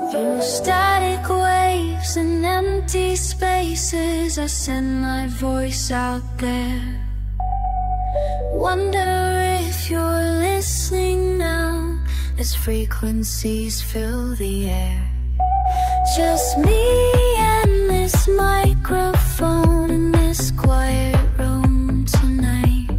Through static waves and empty spaces, I send my voice out there. Wonder if you're listening now, as frequencies fill the air. Just me and this microphone in this quiet room tonight,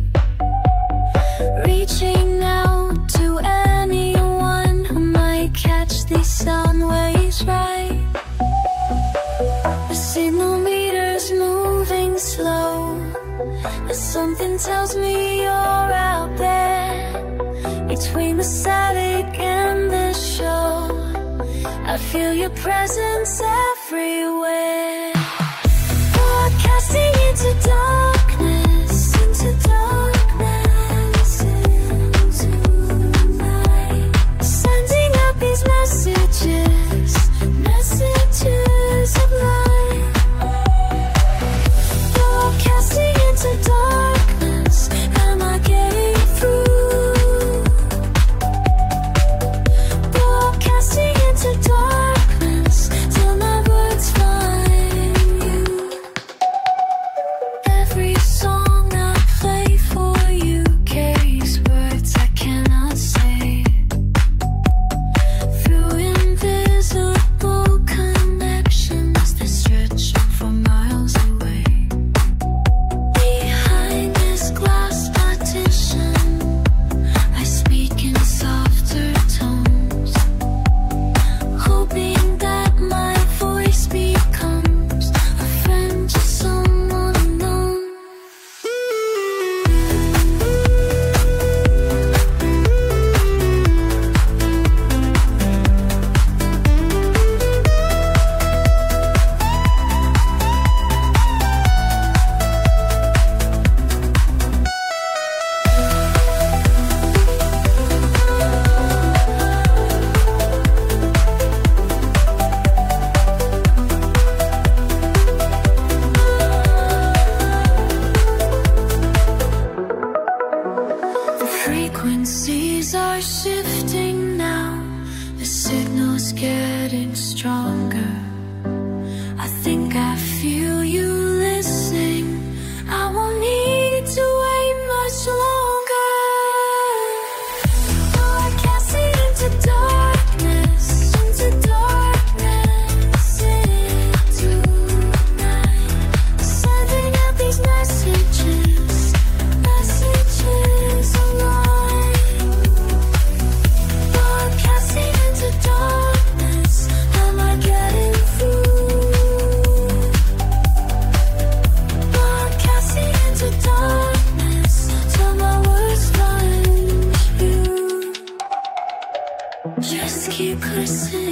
reaching out to anyone who might catch these sound waves right. The signal meter's moving slow, but something tells me you're out there. Between the static and the show, I feel your presence everywhere. Broadcasting into darkness, into darkness, into the night. Sending up these messages, messages of light. Broadcasting into darkness, am I getting through? Broadcasting into darkness, till my words find you. Every song I play for you carries words I cannot say. Through invisible connections that stretch for miles away. Behind this glass partition, I speak in softer tones, hoping that my voice becomes a friend to someone unknown. The frequencies are shifting now, the signal's getting stronger. I think I feel you listening, I won't need to wait much longer. Broadcasting into darkness, into darkness, into night. Sending out these messages, messages of light. Broadcasting into darkness, am I getting through? Broadcasting into darkness, till my words find you. Just keep listening.